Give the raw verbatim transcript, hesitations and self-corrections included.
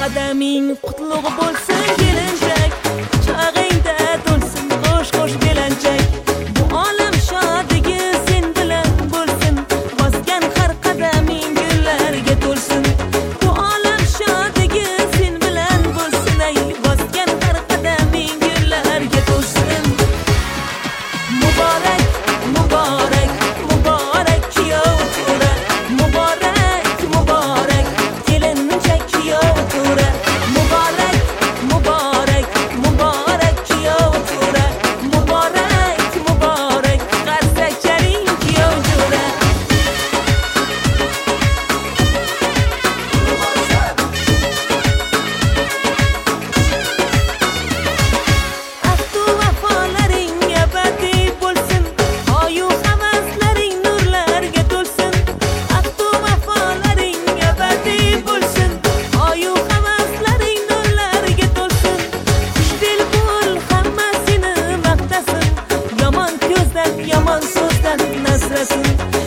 qadaming qutlug' bo'lsin kelinchak, chog'ingda to'lsin qo'sh qo'sh belanchak. Bu olam shodligi sen bilan bo'lsin, bosgan har qadaming gullarga to'lsin. Bu olam shodligi sen bilan bo'lsin, ay bosgan har qadaming gullarga to'lsin. Muborak, muborak, muborak kuyov to'ra, muborak, muborak kelinchak kuyov to'ra. Muborak, muborak, muborak kuyov to'ra, muborak, muborak qarsakcharing kuyov to'ra. Aftu vafolaring abadiy bo'lsin, oyu havaslaring nurlarga to'lsin. Aftu vafolaring abadiy bo'lsin, oyu havaslaring nurlarga to'lsin. Xushdil bo'l, hamma seni maqtasin, yomon ko'zdan, yomon so'zdan nasrasin.